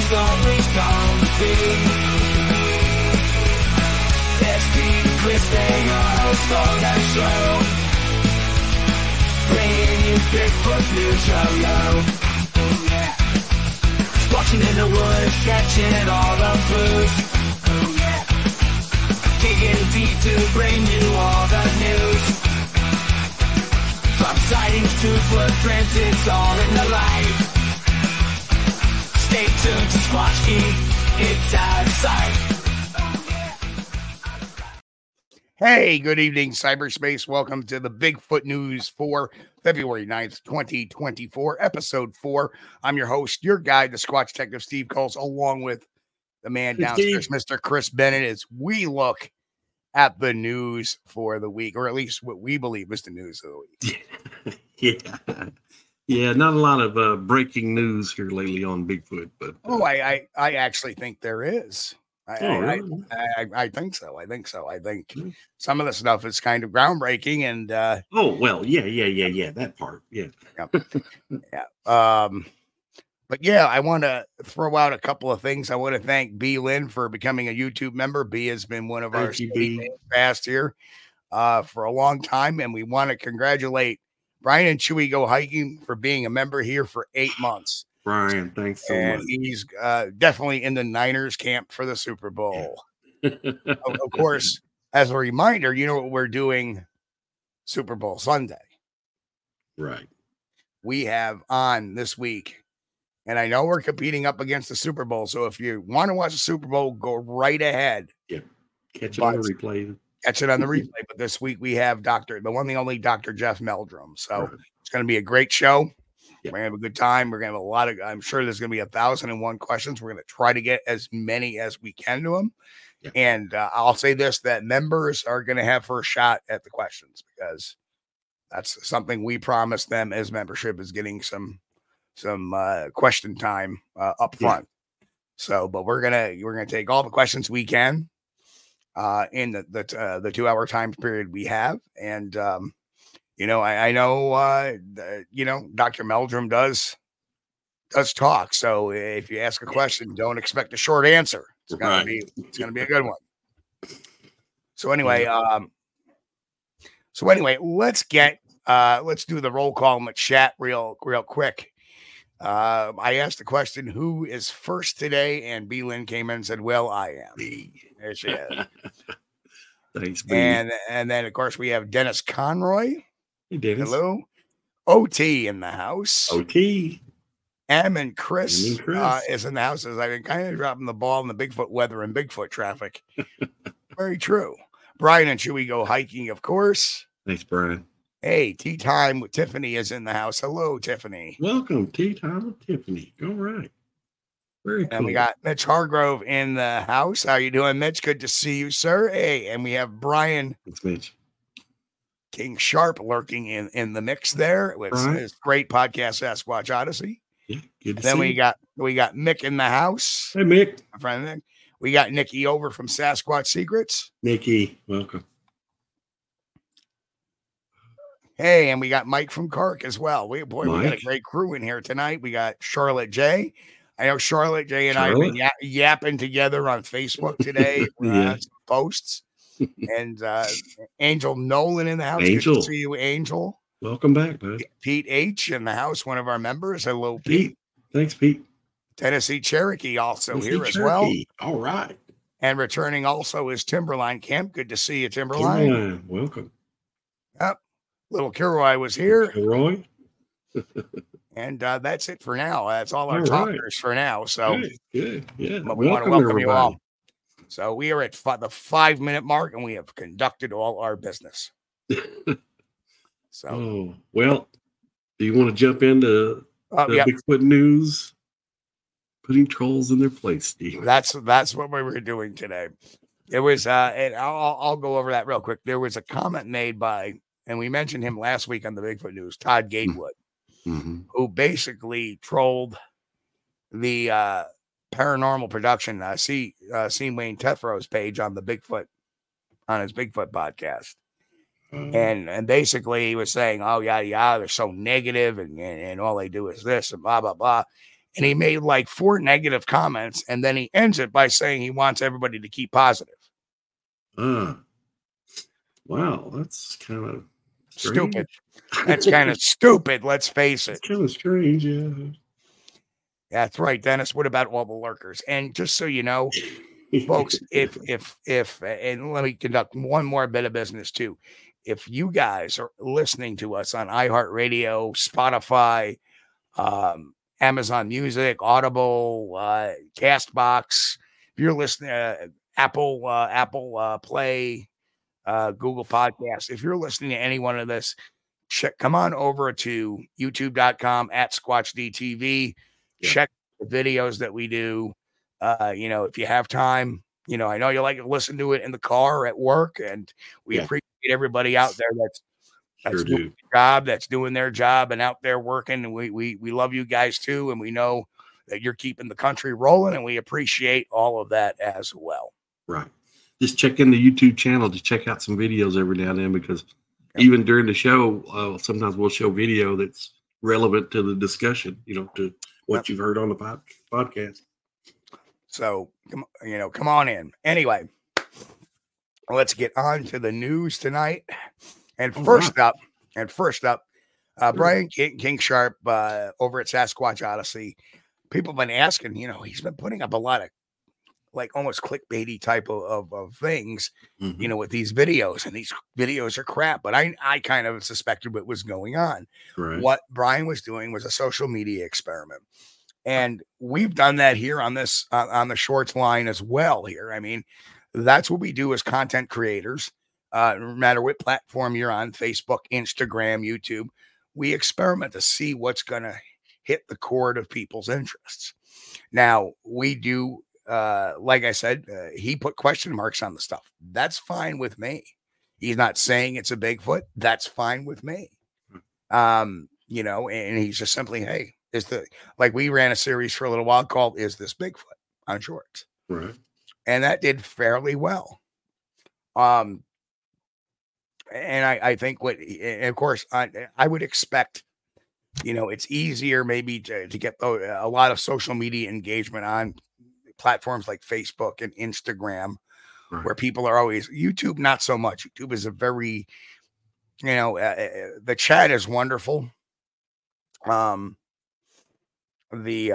It's only gonna be SP Chris, they your host on that show, bringing you Bigfoot news. Oh yeah. Watching in the woods, catching all the clues. Oh yeah. Digging deep to bring you all the news. From sightings to footprints, it's all in the light. Stay tuned to Squatch Geek, it's out of sight. Hey, good evening, cyberspace. Welcome to the Bigfoot News for February 9th, 2024, episode 4. I'm your host, your guide, the Squatch Detective Steve Coles, along with the man downstairs, Mr. Chris Bennett, as we look at the news for the week, or at least what we believe is the news of the week. Yeah, not a lot of breaking news here lately on Bigfoot, but I actually think there is. Really? I think so. I think some of the stuff is kind of groundbreaking, and yeah, that part, yeah. But yeah, I want to throw out a couple of things. I want to thank B Lynn for becoming a YouTube member. B has been one of our past here for a long time, and we want to congratulate Brian and Chewy Go Hiking for being a member here for 8 months. Brian, thanks so much. He's definitely in the Niners camp for the Super Bowl. Of course, as a reminder, you know what we're doing Super Bowl Sunday. Right. We have on this week, and I know we're competing up against the Super Bowl, so if you want to watch the Super Bowl, go right ahead. Yeah, catch it on the replay. But this week we have the one and only Dr. Jeff Meldrum. So It's going to be a great show. We're going to have a good time. We're going to have I'm sure there's going to be 1,001 questions. We're going to try to get as many as we can to them. Yeah. And I'll say this, that members are going to have first shot at the questions, because that's something we promised them as membership, is getting some question time up front. Yeah. So, but we're going to take all the questions we can in the 2 hour time period we have. And, I know, Dr. Meldrum does talk. So if you ask a question, don't expect a short answer. It's going to be a good one. So anyway, let's do the roll call in the chat real quick. I asked the question, who is first today? And B Lynn came in and said, well, I am. There she is. Thanks, B. And then of course we have Dennis Conroy. Hey, Dennis. Hello. OT in the house. OT. M and Chris is in the house. As I've been kind of dropping the ball in the Bigfoot weather and Bigfoot traffic. Very true. Brian and Chewy Go Hiking, of course. Thanks, Brian. Hey, Tea Time with Tiffany is in the house. Hello, Tiffany. Welcome, Tea Time with Tiffany. All right. Very cool. And we got Mitch Hargrove in the house. How you doing, Mitch? Good to see you, sir. Hey, and we have Brian. Thanks, Mitch. King Sharp lurking in the mix there with his great podcast, Sasquatch Odyssey. Yeah, good to then see we got Mick in the house. Hey, Mick. My friend Mick. We got Nikki over from Sasquatch Secrets. Nikki, welcome. Hey, and we got Mike from Kark as well. We got a great crew in here tonight. We got Charlotte J. I know Charlotte J and I have been yapping together on Facebook today. Some posts. And Angel Nolan in the house. Angel. Good to see you, Angel. Welcome back, bud. Pete H in the house, one of our members. Hello, Pete. Thanks, Pete. Tennessee Cherokee also here as well. All right. And returning also is Timberline Camp. Good to see you, Timberline. Welcome. Yep. Little Kilroy was here. Kilroy. And that's it for now. That's all our talkers for now. So good. Yeah. But we want to welcome you all. So we are at the 5-minute mark, and we have conducted all our business. So, well, do you want to jump into Bigfoot news? Putting trolls in their place, Steve. That's what we were doing today. There was, and I'll go over that real quick. There was a comment made by, and we mentioned him last week on the Bigfoot news, Todd Gatewood, who basically trolled the paranormal production, Seen Wayne Tethro's page on the Bigfoot, on his Bigfoot podcast. And basically he was saying, oh, yeah, they're so negative and all they do is this and blah, blah, blah. and he made like 4 negative comments, and then he ends it by saying he wants everybody to keep positive. Wow, that's kind of stupid. That's kind of stupid. Let's face it. It's kind of strange, yeah. That's right, Dennis. What about all the lurkers? And just so you know, folks, if and let me conduct one more bit of business too. If you guys are listening to us on iHeartRadio, Spotify, Amazon Music, Audible, Castbox, if you're listening, Apple Play, Google Podcasts, if you're listening to any one of this, come on over to youtube.com @SquatchDTV. Yeah. Check the videos that we do. If you have time, I know you like to listen to it in the car or at work, and we appreciate everybody out there that's doing their job, that's doing their job and out there working. And we love you guys too, and we know that you're keeping the country rolling, and we appreciate all of that as well. Right. Just check in the YouTube channel to check out some videos every now and then, because even during the show, sometimes we'll show video that's relevant to the discussion, to what you've heard on the podcast. So, come on in. Anyway, let's get on to the news tonight. And first up, Brian King Sharp over at Sasquatch Odyssey. People have been asking, he's been putting up a lot of like almost clickbaity type of things, with these videos, and these videos are crap. But I kind of suspected what was going on. Right. What Brian was doing was a social media experiment. And we've done that here on this, on the Shorts line as well here. I mean, that's what we do as content creators. No matter what platform you're on, Facebook, Instagram, YouTube, we experiment to see what's going to hit the chord of people's interests. Now, we do, like I said, he put question marks on the stuff. That's fine with me. He's not saying it's a Bigfoot. That's fine with me. And he's just simply, hey, we ran a series for a little while called "Is This Bigfoot?" on Shorts, right? And that did fairly well. And I think of course, I would expect, it's easier maybe to get a lot of social media engagement on platforms like Facebook and Instagram, right, where people are always. YouTube, not so much. YouTube is a very, the chat is wonderful. But the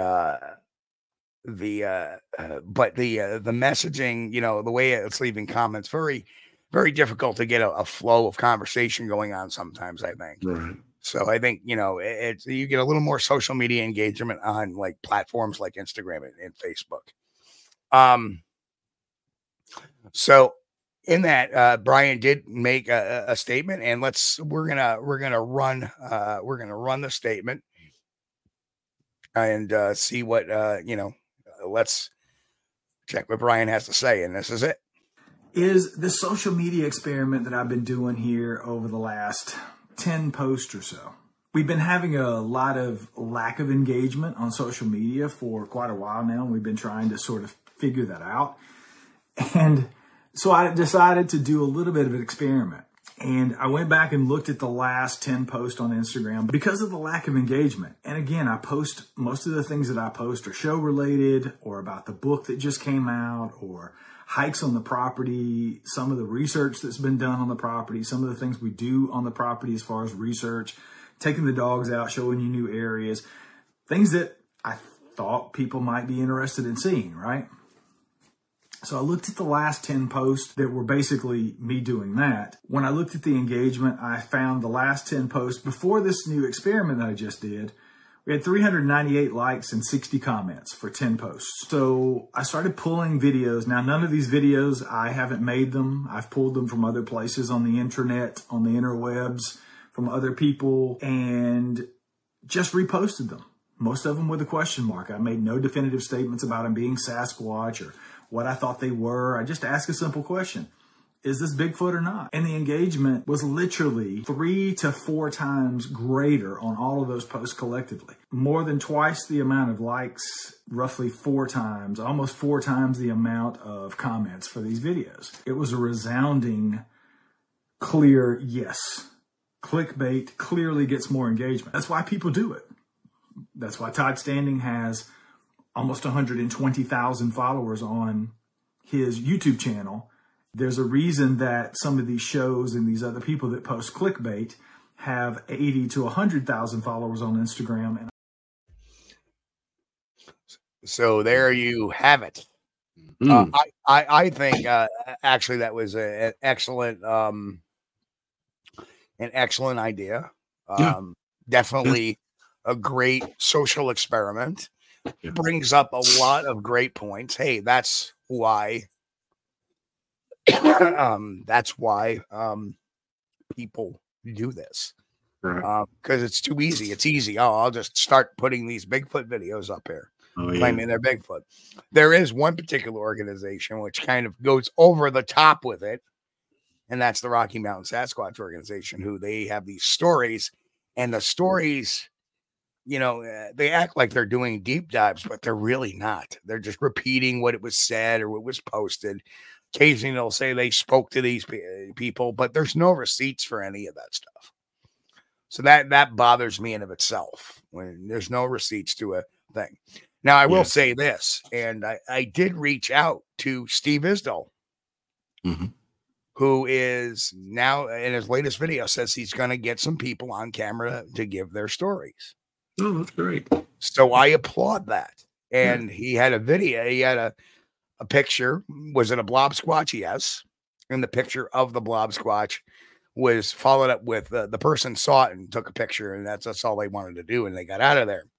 messaging, the way it's leaving comments, very, very difficult to get a flow of conversation going on sometimes, I think. Right. So I think, you get a little more social media engagement on like platforms like Instagram and Facebook. So in that, Brian did make a statement, and we're gonna run the statement and see what let's check what Brian has to say, and this is it. Is the social media experiment that I've been doing here over the last 10 posts or so. We've been having a lot of lack of engagement on social media for quite a while now, and we've been trying to sort of figure that out. And so I decided to do a little bit of an experiment. And I went back and looked at the last 10 posts on Instagram because of the lack of engagement. And again, most of the things that I post are show related, or about the book that just came out, or hikes on the property, some of the research that's been done on the property, some of the things we do on the property as far as research, taking the dogs out, showing you new areas, things that I thought people might be interested in seeing, right? So I looked at the last 10 posts that were basically me doing that. When I looked at the engagement, I found the last 10 posts before this new experiment that I just did. We had 398 likes and 60 comments for 10 posts. So I started pulling videos. Now, none of these videos, I haven't made them. I've pulled them from other places on the intranet, on the interwebs, from other people, and just reposted them. Most of them with a question mark. I made no definitive statements about them being Sasquatch or what I thought they were. I just asked a simple question. Is this Bigfoot or not? And the engagement was literally 3 to 4 times greater on all of those posts collectively. More than twice the amount of likes, roughly 4 times, almost 4 times the amount of comments for these videos. It was a resounding, clear yes. Clickbait clearly gets more engagement. That's why people do it. That's why Todd Standing has almost 120,000 followers on his YouTube channel. There's a reason that some of these shows and these other people that post clickbait have 80 to 100,000 followers on Instagram. And So there you have it. I think actually that was an excellent idea. Definitely a great social experiment. Brings up a lot of great points. Hey, that's why people do this. Right. Because it's too easy. It's easy. Oh, I'll just start putting these Bigfoot videos up here. Claiming they're Bigfoot. There is one particular organization which kind of goes over the top with it, and that's the Rocky Mountain Sasquatch organization, who they have these stories, and the stories, they act like they're doing deep dives, but they're really not. They're just repeating what it was said or what was posted. Occasionally they'll say they spoke to these people, but there's no receipts for any of that stuff. So that bothers me in of itself, when there's no receipts to a thing. Now, I will say this, and I did reach out to Steve Isdall, who is now, in his latest video, says he's going to get some people on camera to give their stories. Oh, that's great. So I applaud that. And he had a video, he had a picture. Was it a blob squatch? Yes. And the picture of the blob squatch was followed up with the person saw it and took a picture, and that's all they wanted to do, and they got out of there.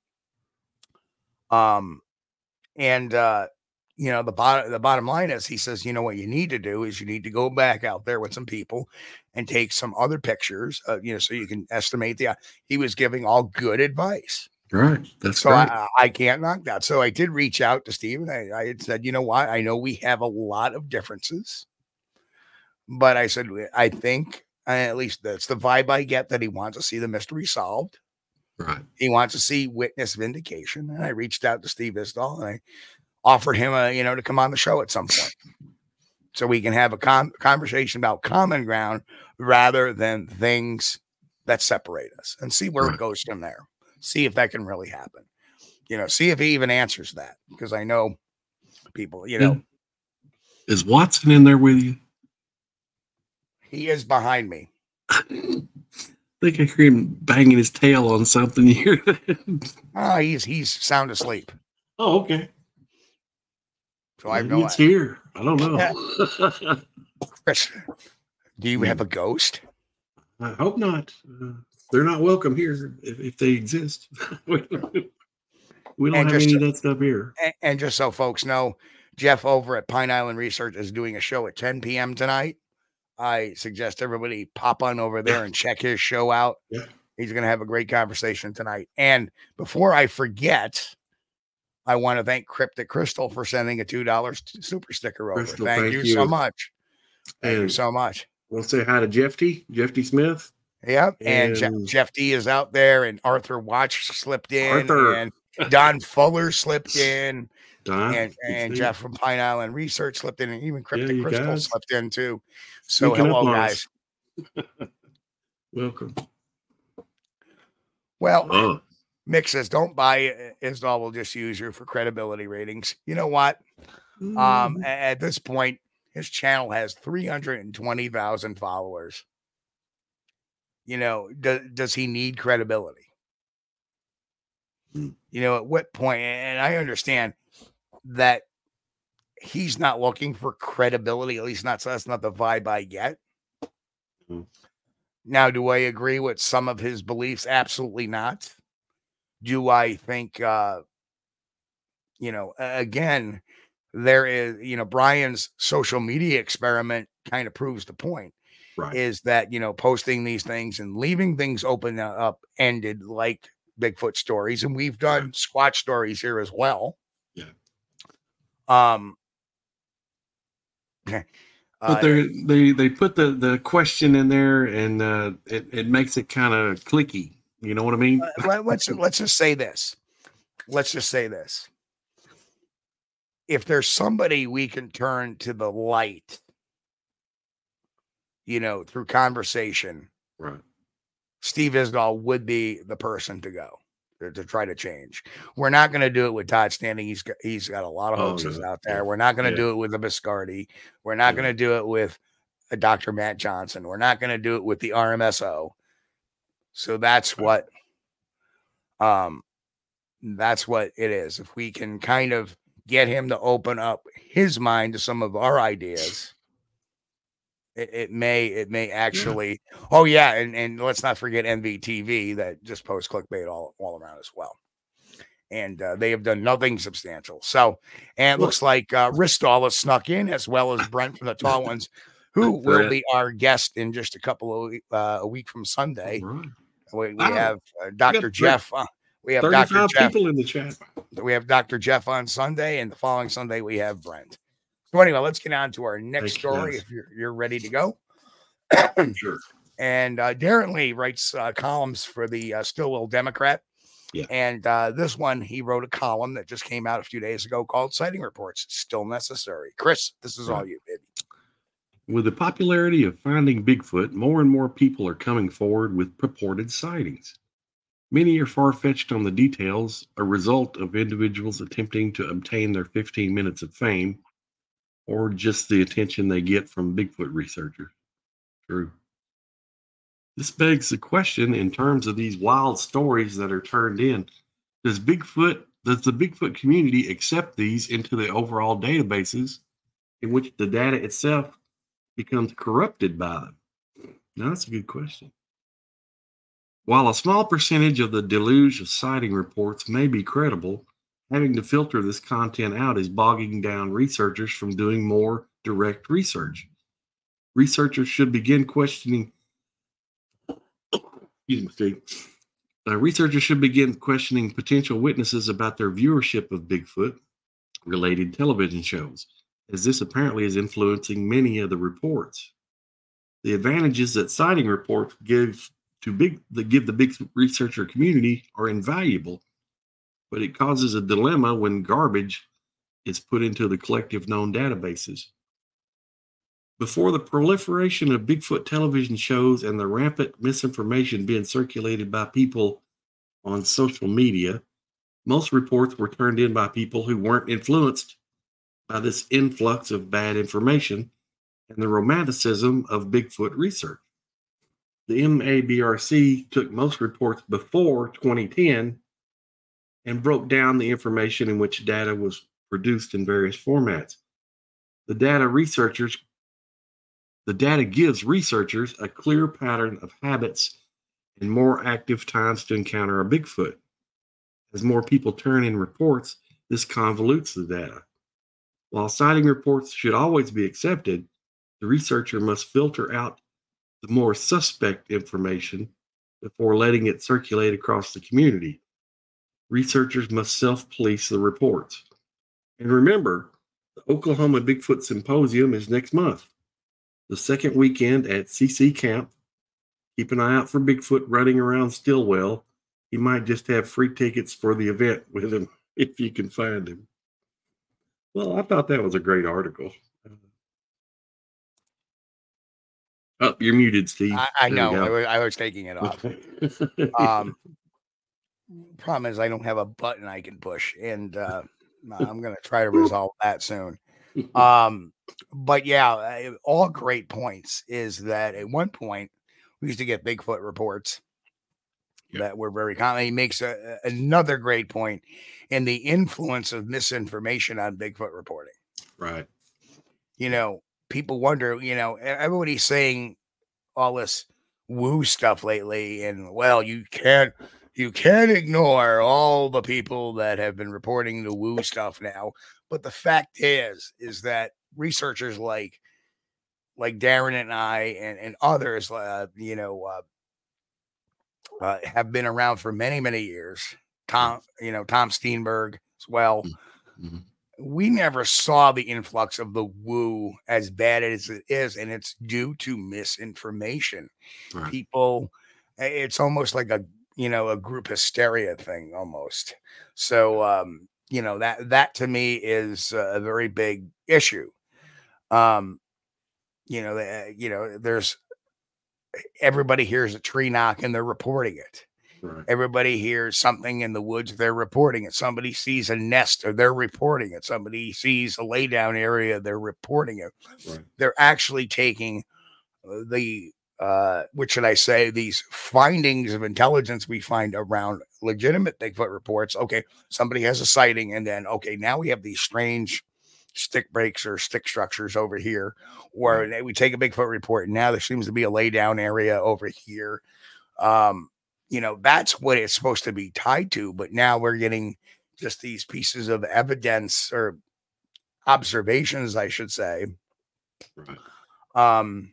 The bottom line is, he says, what you need to do is you need to go back out there with some people and take some other pictures, so you can estimate he was giving all good advice. Right. That's so right. I can't knock that. So I did reach out to Steve, and I had said, you know what? I know we have a lot of differences, but I said, I think at least that's the vibe I get, that he wants to see the mystery solved. Right. He wants to see witness vindication. And I reached out to Steve Isdall, and I offered him to come on the show at some point, so we can have a conversation about common ground rather than things that separate us, and see where it goes from there. See if that can really happen. See if he even answers that, because I know people, Is Watson in there with you? He is behind me. I think I hear him banging his tail on something. You hear that? He's sound asleep. Oh, okay. So I know it's here. I don't know. Chris, do you have a ghost? I hope not. They're not welcome here if they exist. We don't have any of that stuff here. And just so folks know, Jeff over at Pine Island Research is doing a show at 10 p.m. tonight. I suggest everybody pop on over there and check his show out. Yeah. He's going to have a great conversation tonight. And before I forget, I want to thank Cryptic Crystal for sending a $2 super sticker over. Crystal, thank you so much. Thank you so much. We'll say hi to Jeff T. Smith. Yep. And Jeff D is out there, and Arthur Watch slipped in, and Don Fuller slipped in, and Jeff from Pine Island Research slipped in, and even Cryptic Crystal slipped in too. So hello, guys. Welcome. Well, Mick says, don't buy it. Isdall will just use you for credibility ratings. You know what? At this point, his channel has 320,000 followers. Does he need credibility? At what point? And I understand that he's not looking for credibility. At least that's not the vibe I get. Now, do I agree with some of his beliefs? Absolutely not. Do I think, again, there is, Brian's social media experiment kind of proves the point. Right. Is that, posting these things and leaving things open up ended like Bigfoot stories. And we've done Squatch stories here as well. Yeah. But they put the question in there, and it makes it kind of clicky. You know what I mean? Let's just say this. If there's somebody we can turn to the light, through conversation, right? Steve Isdall would be the person to go. to try to change. We're not going to do it with Todd Standing. He's got a lot of hoaxes out there. Yeah. We're not going to do it with the Biscardi. We're not going to do it with Dr. Matt Johnson. We're not going to do it with the RMSO. So that's what it is. If we can kind of get him to open up his mind to some of our ideas, it may actually. Oh yeah, and let's not forget NVTV that just posts clickbait all around as well. And they have done nothing substantial. So, and it looks like Ristall has snuck in, as well as Brent from the Tall Ones, who will be our guest in just a week from Sunday. We have Dr. Jeff. We have Dr. Jeff. People in the chat. We have Dr. Jeff on Sunday, and the following Sunday we have Brent. So anyway, let's get on to our next story. If you're ready to go. Sure. And Darren Lee writes columns for the Stillwell Democrat. Yeah. And this one, he wrote a column that just came out a few days ago called Sighting Reports Still Necessary. Chris, this is all you, baby. With the popularity of finding Bigfoot, more and more people are coming forward with purported sightings. Many are far-fetched on the details, a result of individuals attempting to obtain their 15 minutes of fame, or just the attention they get from Bigfoot researchers. True. This begs the question in terms of these wild stories that are turned in. Does the Bigfoot community accept these into the overall databases in which the data itself becomes corrupted by them? Now, that's a good question. While a small percentage of the deluge of sighting reports may be credible, having to filter this content out is bogging down researchers from doing more direct research. Researchers should begin questioning potential witnesses about their viewership of Bigfoot-related television shows, as this apparently is influencing many of the reports. The advantages that sighting reports give the big researcher community are invaluable, but it causes a dilemma when garbage is put into the collective known databases. Before the proliferation of Bigfoot television shows and the rampant misinformation being circulated by people on social media, most reports were turned in by people who weren't influenced by this influx of bad information and the romanticism of Bigfoot research. The MABRC took most reports before 2010 and broke down the information in which data was produced in various formats. The data gives researchers a clear pattern of habits and more active times to encounter a Bigfoot. As more people turn in reports, this convolutes the data. While sighting reports should always be accepted, the researcher must filter out the more suspect information before letting it circulate across the community. Researchers must self-police the reports. And remember, the Oklahoma Bigfoot Symposium is next month, the second weekend at CC Camp. Keep an eye out for Bigfoot running around Stillwell. He might just have free tickets for the event with him if you can find him. Well, I thought that was a great article. Oh, you're muted, Steve. I know. I was taking it off. Problem is, I don't have a button I can push, and I'm going to try to resolve that soon. But yeah, all great points is that at one point we used to get Bigfoot reports that were very common. He makes another great point in the influence of misinformation on Bigfoot reporting. Right. People wonder, everybody's saying all this woo stuff lately, and well, you can't ignore all the people that have been reporting the woo stuff now. But the fact is that researchers like Darren and I and others, have been around for many, many years. Tom Steenberg as well. Mm-hmm. We never saw the influx of the woo as bad as it is, and it's due to misinformation. Right. People, it's almost like a group hysteria thing almost. So, that to me is a very big issue. There's everybody hears a tree knock and they're reporting it. Right. Everybody hears something in the woods, they're reporting it. Somebody sees a nest, or they're reporting it. Somebody sees a laydown area, they're reporting it. Right. They're actually taking what should I say, these findings of intelligence we find around legitimate Bigfoot reports. Okay, somebody has a sighting, and then, okay, now we have these strange stick breaks or stick structures over here, or we take a Bigfoot report, and now there seems to be a laydown area over here. That's what it's supposed to be tied to, but now we're getting just these pieces of evidence or observations, I should say. Right.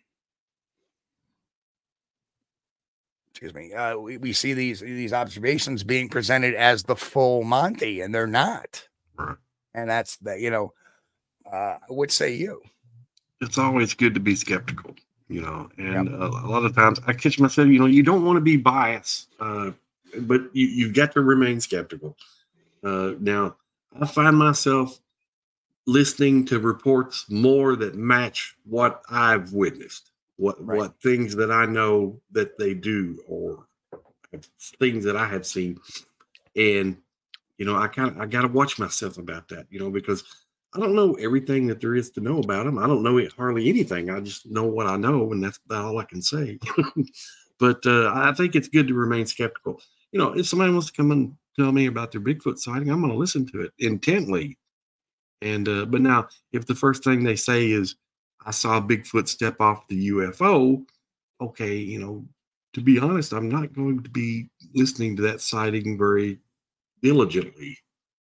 Excuse me. We see these observations being presented as the full Monty, and they're not. Right. And that's what say you? It's always good to be skeptical, and a lot of times I catch myself, you don't want to be biased, but you've got to remain skeptical. Now, I find myself listening to reports more that match what I've witnessed, what things that I know that they do, or things that I have seen. And, I got to watch myself about that, because I don't know everything that there is to know about them. I don't know hardly anything. I just know what I know, and that's about all I can say. But I think it's good to remain skeptical. If somebody wants to come and tell me about their Bigfoot sighting, I'm going to listen to it intently. And but now, if the first thing they say is, I saw Bigfoot step off the UFO, okay, to be honest, I'm not going to be listening to that sighting very diligently.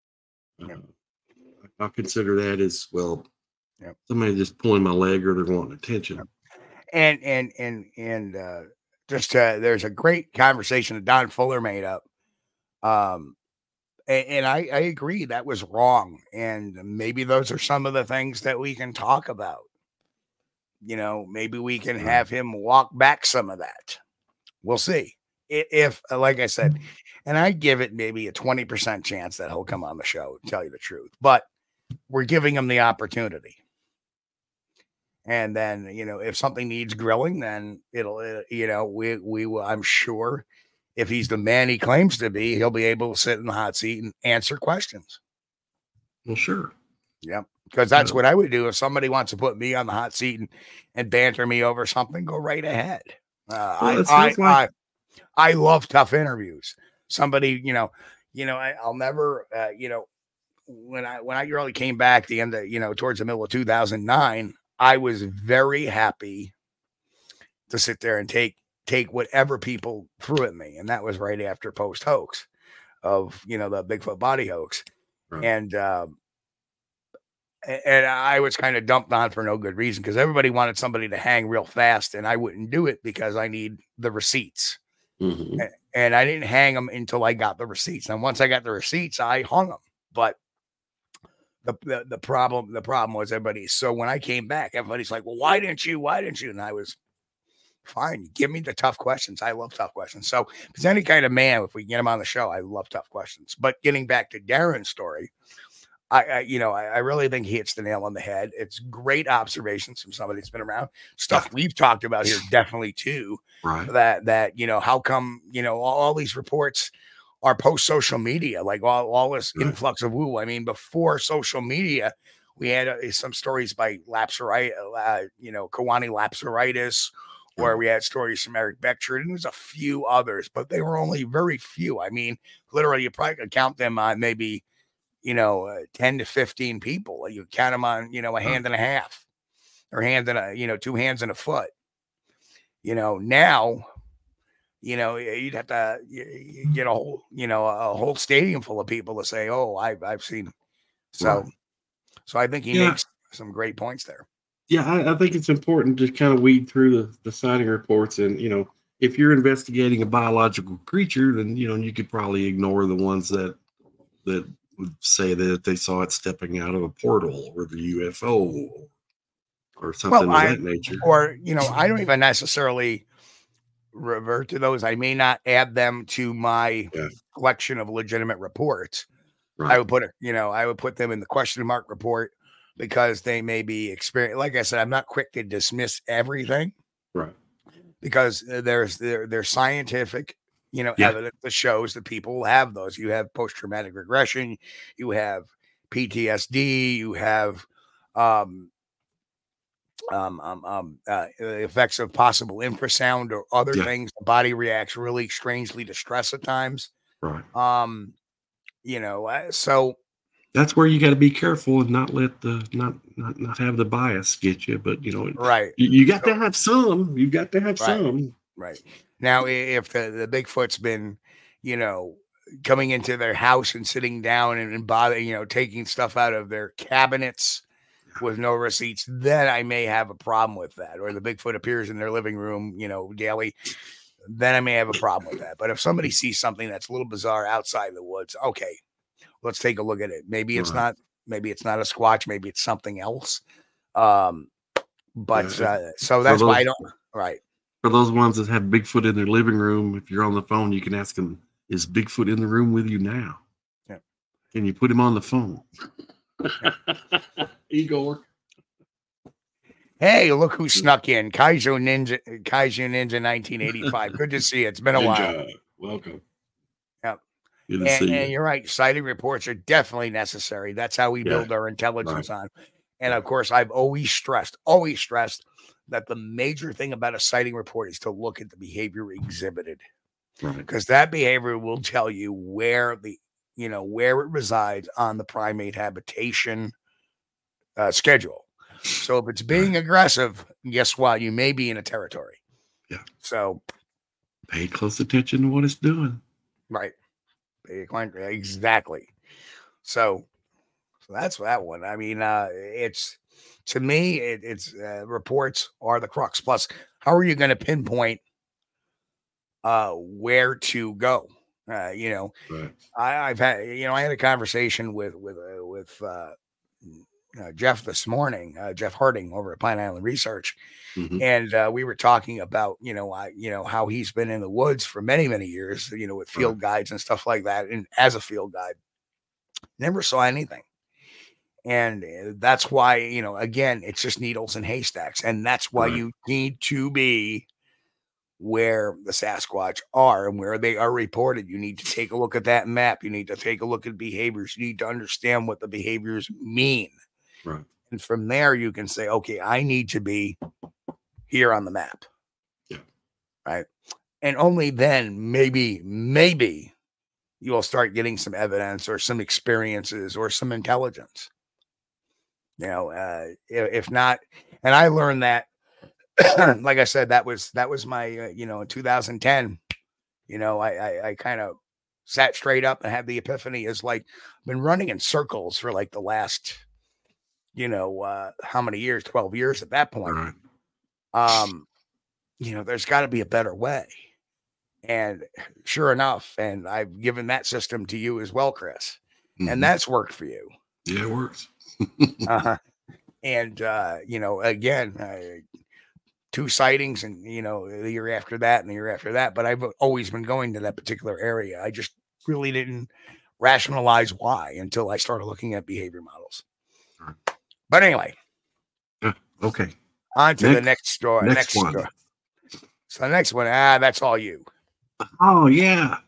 I consider that as, well, somebody just pulling my leg, or they're wanting attention. And there's a great conversation that Don Fuller made up. And I agree that was wrong. And maybe those are some of the things that we can talk about. Maybe we can have him walk back some of that. We'll see. If, like I said, and I give it maybe a 20% chance that he'll come on the show, to tell you the truth, but we're giving him the opportunity. And then, if something needs grilling, then we will, I'm sure, if he's the man he claims to be, he'll be able to sit in the hot seat and answer questions. Well, sure. Yeah. Because that's what I would do if somebody wants to put me on the hot seat and banter me over something. Go right ahead. I love tough interviews. Somebody, I'll never, when I really came back the end of, towards the middle of 2009, I was very happy to sit there and take whatever people threw at me, and that was right after post hoax of the Bigfoot body hoax, right. And I was kind of dumped on for no good reason, because everybody wanted somebody to hang real fast, and I wouldn't do it because I need the receipts. Mm-hmm. And I didn't hang them until I got the receipts. And once I got the receipts, I hung them. But the problem was everybody. So when I came back, everybody's like, well, why didn't you? And I was fine. Give me the tough questions. I love tough questions. So if there's any kind of man, if we get him on the show, I love tough questions. But getting back to Darren's story, I really think he hits the nail on the head. It's great observations from somebody that's been around. Stuff we've talked about here definitely too. Right. That how come all these reports are post social media, like all this influx of woo. I mean, before social media, we had some stories by Kawani Lapsaritis, where we had stories from Eric Beckford, and there's a few others, but they were only very few. I mean, literally, you probably could count them on maybe 10 to 15 people. You count them on, a hand and a half, or hand and a, 2 hands and a foot. Now, you'd have to get a whole stadium full of people to say, oh, I've seen. So I think he makes some great points there. Yeah, I think it's important to kind of weed through the sighting reports, and if you're investigating a biological creature, then you could probably ignore the ones that would say that they saw it stepping out of a portal, or the UFO, or something of that nature. Or I don't even necessarily revert to those. I may not add them to my collection of legitimate reports. Right. I would put them in the question mark report, because they may be experienced. Like I said, I'm not quick to dismiss everything. Right. Because there's scientific Yeah. Yeah. Evidence that shows that people have those. You have post-traumatic regression, you have PTSD, you have effects of possible infrasound or other things. The body reacts really strangely to stress at times. Right. So that's where you got to be careful and not let the not have the bias get you. But right, you got to have some. You got to have some. Right. Now, if the Bigfoot's been, coming into their house and sitting down and bother, taking stuff out of their cabinets with no receipts, then I may have a problem with that. Or the Bigfoot appears in their living room, daily, then I may have a problem with that. But if somebody sees something that's a little bizarre outside the woods, okay, let's take a look at it. Maybe it's not a Squatch, maybe it's something else. So that's why I don't. Right. For those ones that have Bigfoot in their living room, if you're on the phone, you can ask them, is Bigfoot in the room with you now? Yeah. Can you put him on the phone? Yeah. Igor. Hey, look who snuck in. Kaiju Ninja 1985. Good to see you. It's been a while. Welcome. Yep. Good to see you. And you're right. Sighting reports are definitely necessary. That's how we build our intelligence on. And of course, I've always stressed that the major thing about a sighting report is to look at the behavior exhibited. Right. Because that behavior will tell you where where it resides on the primate habitation schedule. So if it's being aggressive, guess what? You may be in a territory. Yeah. So pay close attention to what it's doing. Right. Exactly. So that's that one. I mean, to me, it's reports are the crux. Plus, how are you going to pinpoint where to go? Right. I've had, I had a conversation with Jeff this morning, Jeff Harding over at Pine Island Research. Mm-hmm. And we were talking about, how he's been in the woods for many, many years, with field guides and stuff like that. And as a field guide, never saw anything. And that's why, again, it's just needles and haystacks. And that's why you need to be where the Sasquatch are and where they are reported. You need to take a look at that map. You need to take a look at behaviors. You need to understand what the behaviors mean. Right. And from there, you can say, okay, I need to be here on the map. Yeah. Right. And only then maybe you'll start getting some evidence or some experiences or some intelligence. If not, and I learned that, like I said, that was my, in 2010, I kind of sat straight up and had the epiphany. Is like, I've been running in circles for like the last, how many years, 12 years at that point. Right. There's got to be a better way. And sure enough, and I've given that system to you as well, Chris, and that's worked for you. Yeah, it works. And, again, 2 sightings and, the year after that and the year after that, but I've always been going to that particular area. I just really didn't rationalize why until I started looking at behavior models. Right. But anyway. Okay. On to the next story. Next one. Story. So the next one, that's all you. Oh, yeah.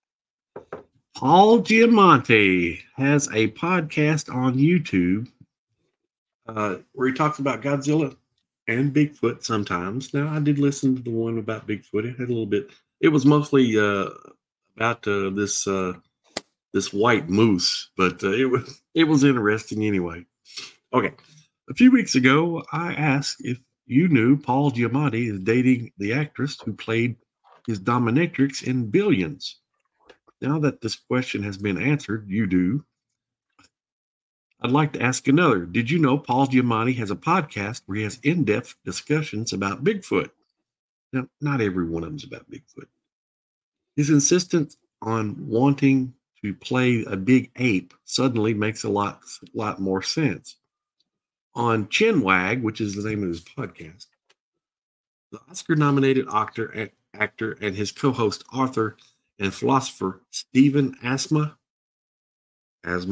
Paul Giamatti has a podcast on YouTube where he talks about Godzilla and Bigfoot sometimes. Now, I did listen to the one about Bigfoot. It had a little bit. It was mostly about this white moose, but it was interesting anyway. Okay. A few weeks ago, I asked if you knew Paul Giamatti is dating the actress who played his dominatrix in Billions. Now that this question has been answered, you do. I'd like to ask another. Did you know Paul Giamatti has a podcast where he has in-depth discussions about Bigfoot? Now, not every one of them is about Bigfoot. His insistence on wanting to play a big ape suddenly makes a lot more sense. On Chinwag, which is the name of his podcast, the Oscar-nominated actor and his co-host, author and philosopher Stephen Asma have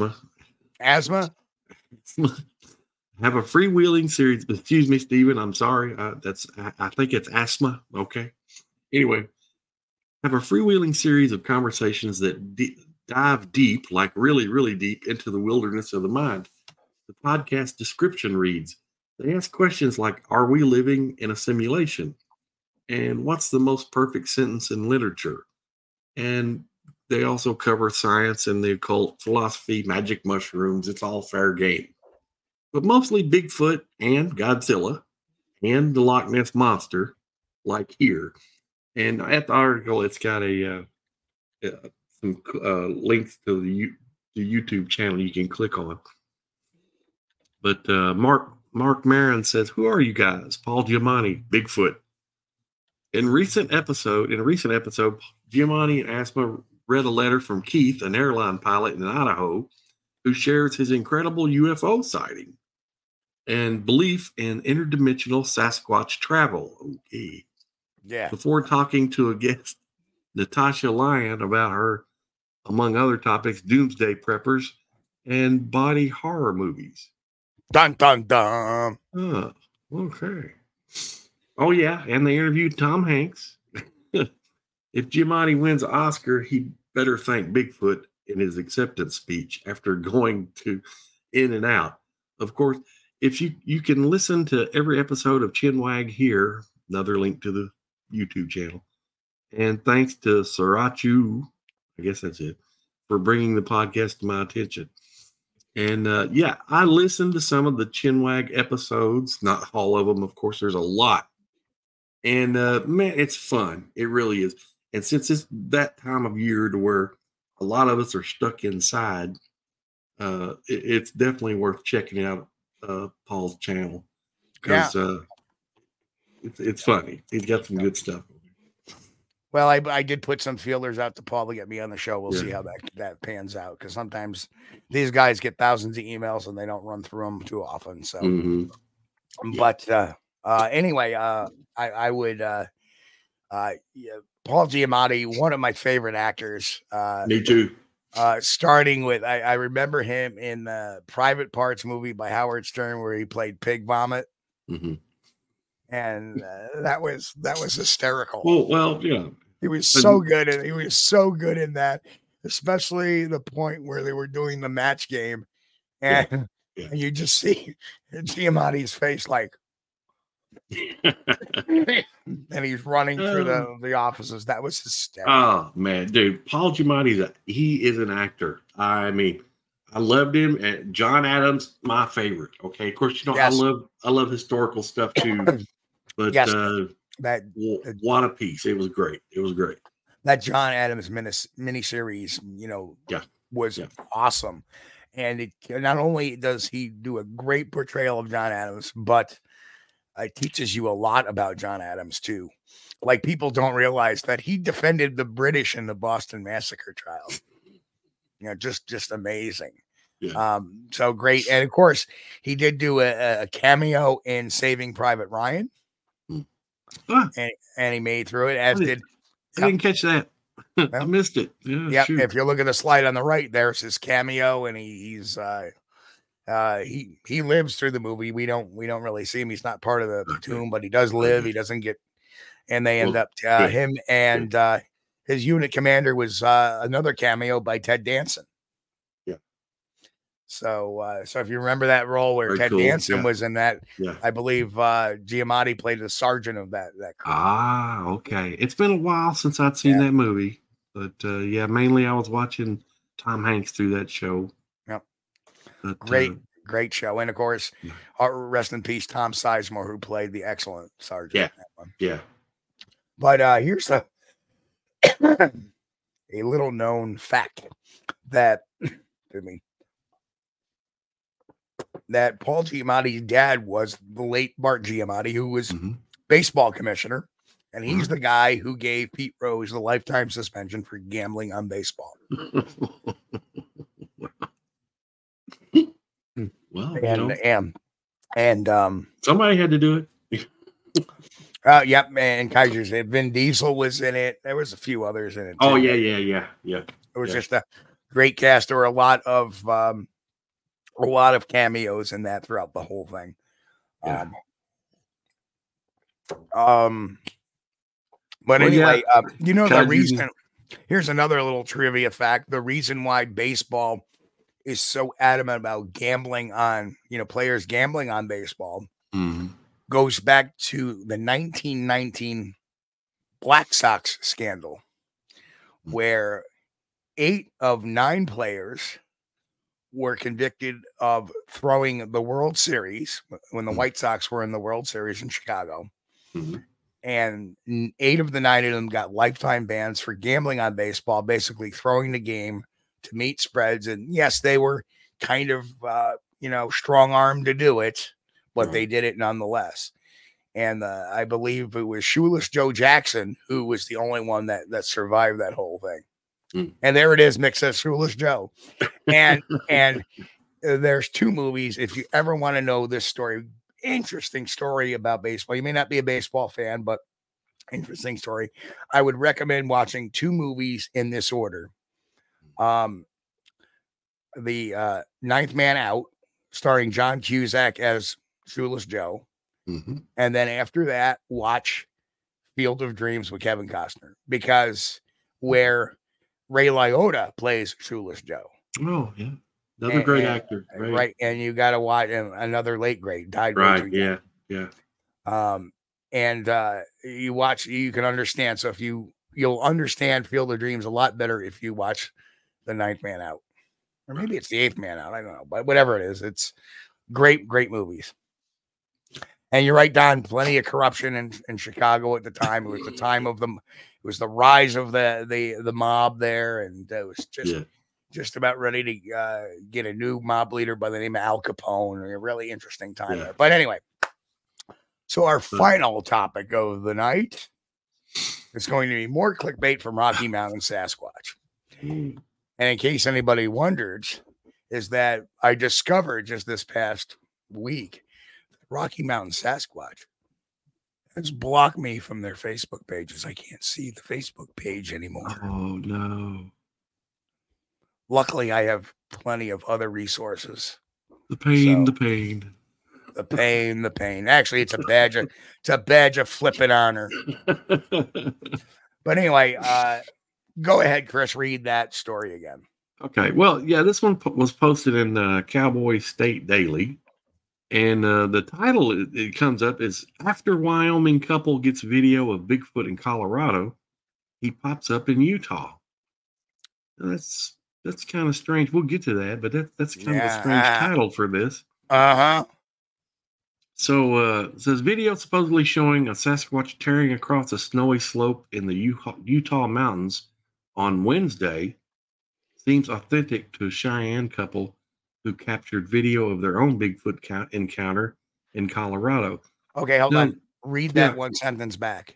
a freewheeling series. Excuse me, Stephen. I'm sorry. I think it's Asma. Okay. Anyway, have a freewheeling series of conversations that dive deep, like really, really deep, into the wilderness of the mind. The podcast description reads, they ask questions like, are we living in a simulation? And what's the most perfect sentence in literature? And they also cover science and the occult, philosophy, magic mushrooms. It's all fair game. But mostly Bigfoot and Godzilla and the Loch Ness Monster, like here. And at the article, it's got some links to the YouTube channel you can click on. But Mark Maron says, "Who are you guys?" Paul Giamatti, Bigfoot. In a recent episode, Giamatti and Asma read a letter from Keith, an airline pilot in Idaho, who shares his incredible UFO sighting and belief in interdimensional Sasquatch travel. Okay. Yeah. Before talking to a guest, Natasha Lyon, about her, among other topics, doomsday preppers and body horror movies. Dun, dun, dun. Oh, okay. Oh, yeah. And they interviewed Tom Hanks. If Giamatti wins an Oscar, he better thank Bigfoot in his acceptance speech after going to In and Out. Of course, if you can listen to every episode of Chinwag here, another link to the YouTube channel. And thanks to Sriracha, I guess that's it, for bringing the podcast to my attention. And I listened to some of the Chinwag episodes, not all of them. Of course, there's a lot. And man, it's fun. It really is. And since it's that time of year to where a lot of us are stuck inside, it's definitely worth checking out Paul's channel because it's funny. He's got some good stuff. Well, I did put some feelers out to Paul to get me on the show. We'll see how that pans out, because sometimes these guys get thousands of emails and they don't run through them too often. So, but anyway, I would Paul Giamatti, one of my favorite actors. Me too. Starting with, I remember him in the Private Parts movie by Howard Stern where he played Pig Vomit. Mm-hmm. And that was hysterical. Well, yeah. He was so good, and he was so good in that, especially the point where they were doing the match game, and, and you just see Giamatti's face like, and he's running through the offices. That was hysterical. Oh man, dude, Paul Giamatti, he is an actor. I mean, I loved him. And John Adams, my favorite. Okay, of course, you know I love historical stuff too. But what a piece! It was great. It was great. That John Adams miniseries, was awesome. And not only does he do a great portrayal of John Adams, but it teaches you a lot about John Adams too. Like, people don't realize that he defended the British in the Boston Massacre trials. Just amazing. Yeah. So great. And of course, he did do a cameo in Saving Private Ryan. And he made through it, as did. I didn't catch that. I missed it. Yeah. If you look at the slide on the right, there's his cameo, and he lives through the movie. We don't really see him. He's not part of the platoon, but he does live. He doesn't get, and they end up him and his unit commander was another cameo by Ted Danson. So if you remember that role where Ted Danson was in that, I believe Giamatti played the sergeant of that crew. Ah, okay. It's been a while since I'd seen that movie, but mainly I was watching Tom Hanks through that show. Yep. But, great show. And of course, rest in peace, Tom Sizemore, who played the excellent sergeant. Yeah. But here's a little known fact that that Paul Giamatti's dad was the late Bart Giamatti, who was baseball commissioner, and he's the guy who gave Pete Rose the lifetime suspension for gambling on baseball. Well, and somebody had to do it. Yep, and Kaiser's in. Vin Diesel was in it. There was a few others in it too. Oh yeah. It was just a great cast. There were a lot of cameos in that throughout the whole thing. But Well, anyway, yeah. you know the Kind of reason. Here's another little trivia fact: the reason why baseball is so adamant about gambling on, players gambling on baseball Mhm. goes back to the 1919 Black Sox scandal, where 8 of 9 players were convicted of throwing the World Series when the White Sox were in the World Series in Chicago. Mhm. And 8 of the 9 of them got lifetime bans for gambling on baseball, basically throwing the game to meet spreads. And yes, they were kind of, strong armed to do it, but they did it nonetheless. And I believe it was Shoeless Joe Jackson who was the only one that survived that whole thing. And there it is, Mick says Shoeless Joe. And there's 2 movies. If you ever want to know this story, interesting story about baseball. You may not be a baseball fan, but interesting story. I would recommend watching 2 movies in this order. The Ninth Man Out, starring John Cusack as Shoeless Joe. Mhm. And then after that, watch Field of Dreams with Kevin Costner, because where Ray Liotta plays Shoeless Joe. Oh, yeah. Another great actor. Right. And you got to watch another late great, died way Right. too young. Yeah. And you watch, you can understand. So you'll understand Field of Dreams a lot better if you watch The Ninth Man Out, or maybe it's The Eighth Man Out. I don't know, but whatever it is, it's great movies. And you're right, Don. Plenty of corruption in Chicago at the time. It was the time of it was the rise of the mob there, and it was just about ready to get a new mob leader by the name of Al Capone. A really interesting time there. But anyway, so our final topic of the night is going to be more clickbait from Rocky Mountain Sasquatch. And in case anybody wonders, is that I discovered just this past week, Rocky Mountain Sasquatch has blocked me from their Facebook pages. I can't see the Facebook page anymore. Oh, no. Luckily, I have plenty of other resources. The pain. The pain. Actually, it's a badge of flippant honor. But anyway, go ahead, Chris. Read that story again. Okay. Well, yeah, this one was posted in Cowboy State Daily. And the title it comes up is After Wyoming Couple Gets Video of Bigfoot in Colorado, He Pops Up in Utah. Now, that's kind of strange. We'll get to that, but that's kind of a strange title for this. So it says video supposedly showing a Sasquatch tearing across a snowy slope in the Utah mountains on Wednesday seems authentic to a Cheyenne couple who captured video of their own Bigfoot encounter in Colorado. Okay, hold on. Read that one sentence back.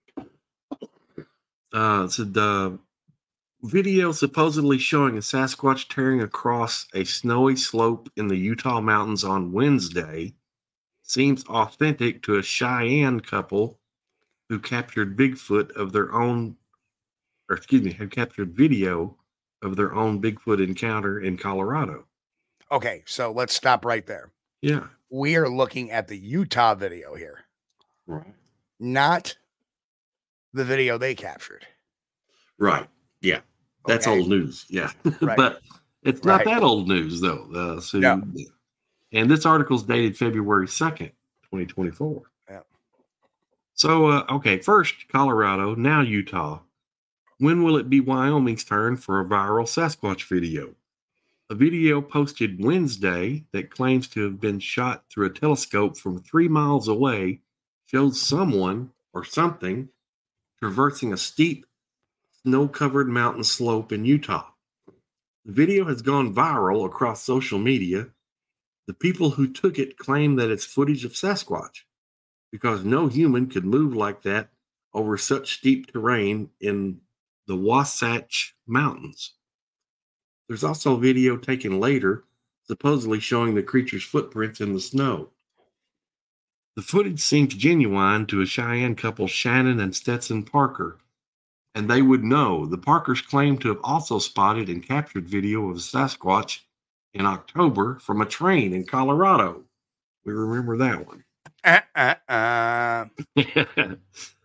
It said the video supposedly showing a Sasquatch tearing across a snowy slope in the Utah mountains on Wednesday seems authentic to a Cheyenne couple who captured Bigfoot of their own, had captured video of their own Bigfoot encounter in Colorado. Okay, so let's stop right there. Yeah. We are looking at the Utah video here. Right. Not the video they captured. Right. Yeah. That's old news. Yeah. Right. But it's not that old news, though. No. And this article is dated February 2nd, 2024. Yeah. So, okay, first Colorado, now Utah. When will it be Wyoming's turn for a viral Sasquatch video? A video posted Wednesday that claims to have been shot through a telescope from 3 miles away shows someone or something traversing a steep, snow-covered mountain slope in Utah. The video has gone viral across social media. The people who took it claim that it's footage of Sasquatch because no human could move like that over such steep terrain in the Wasatch Mountains. There's also a video taken later, supposedly showing the creature's footprints in the snow. The footage seems genuine to a Cheyenne couple, Shannon and Stetson Parker, and they would know. The Parkers claim to have also spotted and captured video of a Sasquatch in October from a train in Colorado. We remember that one.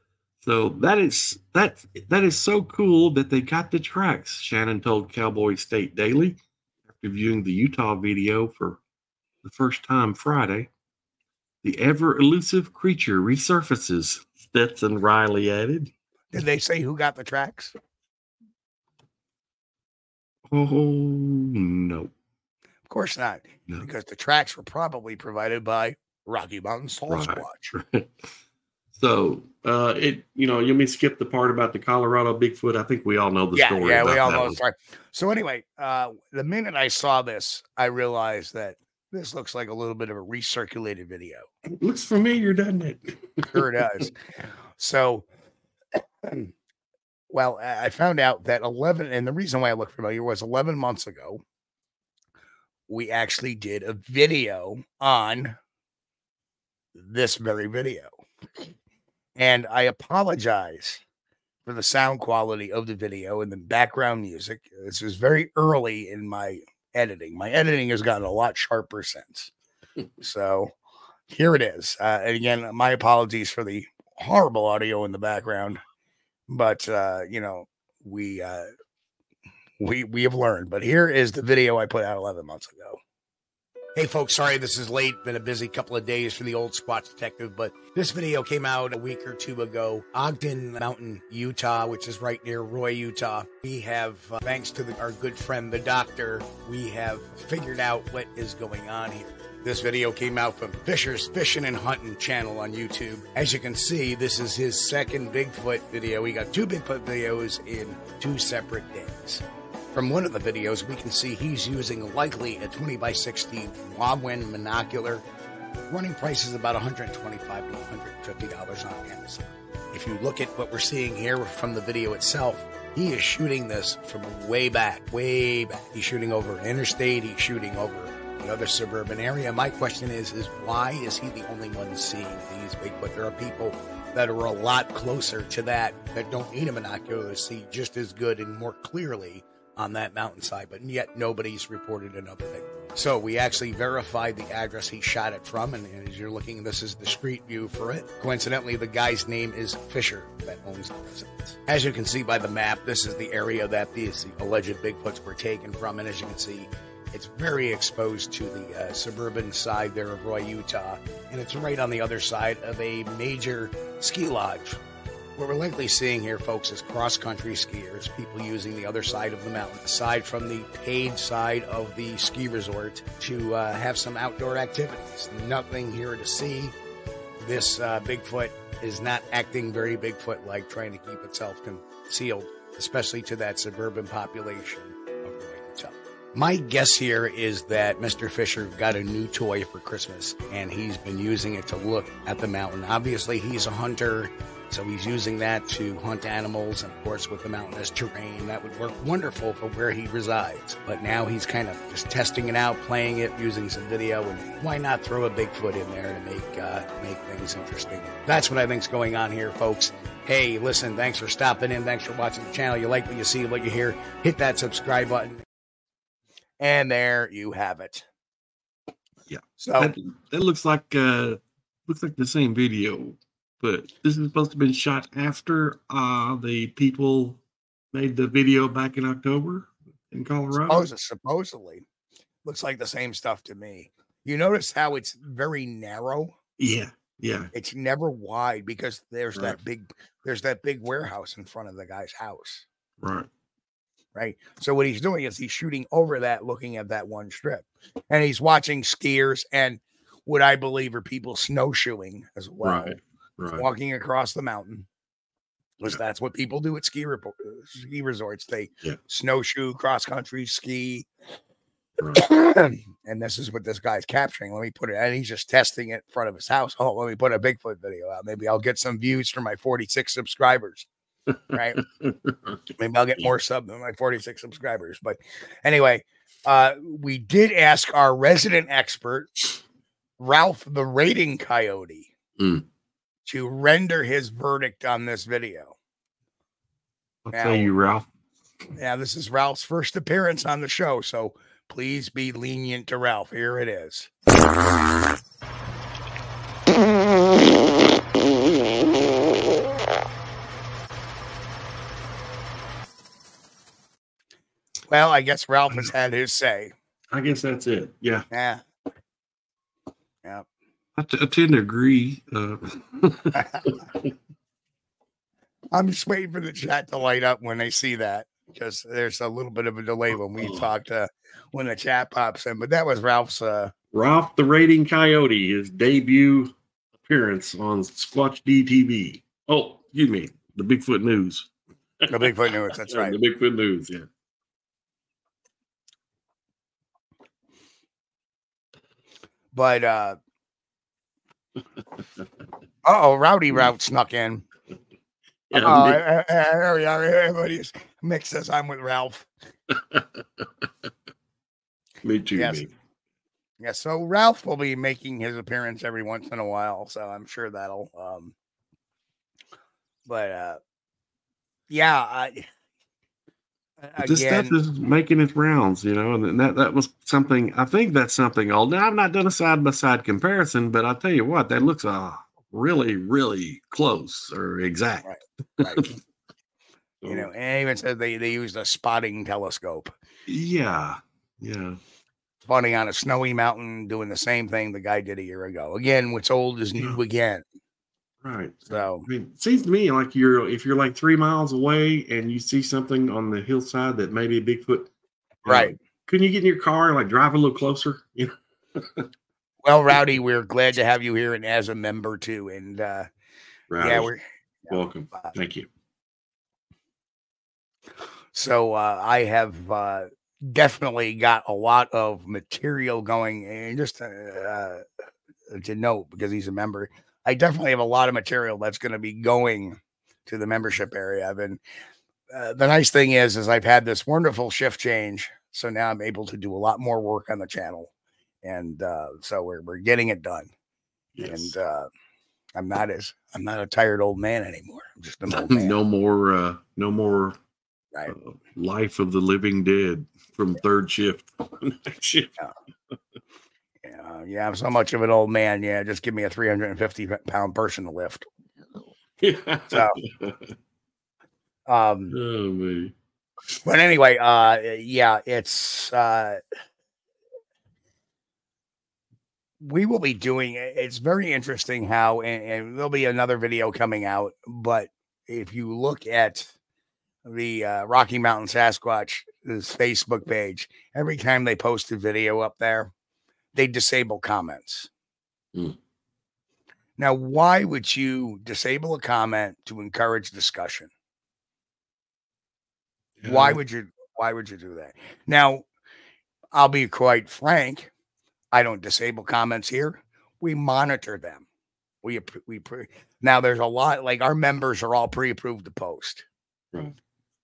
So that is so cool that they got the tracks, Shannon told Cowboy State Daily after viewing the Utah video for the first time Friday. The ever-elusive creature resurfaces, Stetson Riley added. Did they say who got the tracks? Oh, no. Of course not, No. because the tracks were probably provided by Rocky Mountain Sasquatch. Right. So, you may skip the part about the Colorado Bigfoot. I think we all know the story. Yeah, about we all that know one. the story. So anyway, the minute I saw this, I realized that this looks like a little bit of a recirculated video. It looks familiar, doesn't it? Sure does. So, well, I found out that 11, and the reason why I look familiar was 11 months ago, we actually did a video on this very video. And I apologize for the sound quality of the video and the background music. This is very early in my editing. My editing has gotten a lot sharper since. So here it is. And again, my apologies for the horrible audio in the background. But, we have learned. But here is the video I put out 11 months ago. Hey folks, sorry this is late. Been a busy couple of days for the old Squatch Detective, but this video came out a week or two ago. Ogden Mountain, Utah, which is right near Roy, Utah. We have, thanks to our good friend, the doctor, we have figured out what is going on here. This video came out from Fisher's Fishing and Hunting channel on YouTube. As you can see, this is his second Bigfoot video. We got 2 Bigfoot videos in 2 separate days. From one of the videos, we can see he's using likely a 20x60 Wawin monocular. Running price is about $125 to $150 on Amazon. If you look at what we're seeing here from the video itself, he is shooting this from way back. He's shooting over an interstate. He's shooting over another suburban area. My question is why is he the only one seeing these Bigfoot? There are people that are a lot closer to that don't need a monocular to see just as good and more clearly on that mountainside, but yet nobody's reported another thing. So we actually verified the address he shot it from, and as you're looking, this is the street view for it. Coincidentally, the guy's name is Fisher that owns the residence. As you can see by the map, this is the area that these alleged Bigfoots were taken from, and as you can see, it's very exposed to the suburban side there of Roy, Utah, and it's right on the other side of a major ski lodge. What we're likely seeing here, folks, is cross-country skiers, people using the other side of the mountain, aside from the paid side of the ski resort, to have some outdoor activities. Nothing here to see. This Bigfoot is not acting very Bigfoot-like, trying to keep itself concealed, especially to that suburban population of Roy, Utah. My guess here is that Mr. Fisher got a new toy for Christmas, and he's been using it to look at the mountain. Obviously, he's a hunter, so he's using that to hunt animals, and of course with the mountainous terrain, that would work wonderful for where he resides. But now he's kind of just testing it out, playing it, using some video, and why not throw a Bigfoot in there to make things interesting? That's what I think's going on here, folks. Hey, listen, thanks for stopping in. Thanks for watching the channel. You like what you see, what you hear, hit that subscribe button. And there you have it. Yeah. So that looks like the same video. But this is supposed to have been shot after the people made the video back in October in Colorado. Supposedly. Looks like the same stuff to me. You notice how it's very narrow? Yeah. It's never wide because there's that big warehouse in front of the guy's house. Right. So what he's doing is he's shooting over that, looking at that one strip. And he's watching skiers and what I believe are people snowshoeing as well. Right. Walking across the mountain, because that's what people do at ski resorts. They snowshoe, cross country, ski, and this is what this guy's capturing. Let me put it, and he's just testing it in front of his house. Oh, let me put a Bigfoot video out. Maybe I'll get some views from my 46 subscribers. Right? Maybe I'll get more sub than my 46 subscribers. But anyway, we did ask our resident expert, Ralph the Rating Coyote, to render his verdict on this video. I'll tell you, Ralph. Yeah, this is Ralph's first appearance on the show, so please be lenient to Ralph. Here it is. Well, I guess Ralph has had his say. I guess that's it. Yeah. Yeah. I tend to agree. I'm just waiting for the chat to light up when they see that, because there's a little bit of a delay when we talk when the chat pops in. But that was Ralph's. Ralph the Rating Coyote, his debut appearance on Squatch DTV. Oh, excuse me, the Bigfoot News. The Bigfoot News. That's right. The Bigfoot News. Yeah. But Rowdy Route snuck in. Yeah, there we are. Everybody's mixed as I'm with Ralph. me too. Yes. Me. Yeah, so Ralph will be making his appearance every once in a while, so I'm sure that'll This stuff is making its rounds, and that was something. I think that's something old. Now, I've not done a side by side comparison, but I'll tell you what, that looks really, really close or exact. Right. And it even said they used a spotting telescope. Yeah. Spotting on a snowy mountain, doing the same thing the guy did a year ago. Again, what's old is new again. Right. So it seems to me like if you're like 3 miles away and you see something on the hillside that may be a Bigfoot, right? Couldn't you get in your car and like drive a little closer? Well, Rowdy, we're glad to have you here and as a member too. And we're welcome. Thank you. So I have definitely got a lot of material going, and just to note, because he's a member, I definitely have a lot of material that's going to be going to the membership area. I've been the nice thing is I've had this wonderful shift change, so now I'm able to do a lot more work on the channel, and so we're getting it done. Yes. And I'm not a tired old man anymore. I'm just an old man. No more. Right. Life of the Living Dead from third shift. Yeah, I'm so much of an old man. Yeah, just give me a 350-pound person to lift. Yeah. So, oh man. But anyway, it's we will be doing. It's very interesting how, and there'll be another video coming out. But if you look at the Rocky Mountain Sasquatch's Facebook page, every time they post a video up there, they disable comments. Now, why would you disable a comment to encourage discussion? Why would you do that? Now, I'll be quite frank. I don't disable comments here. We monitor them. Now there's a lot, like our members are all pre-approved to post. Right.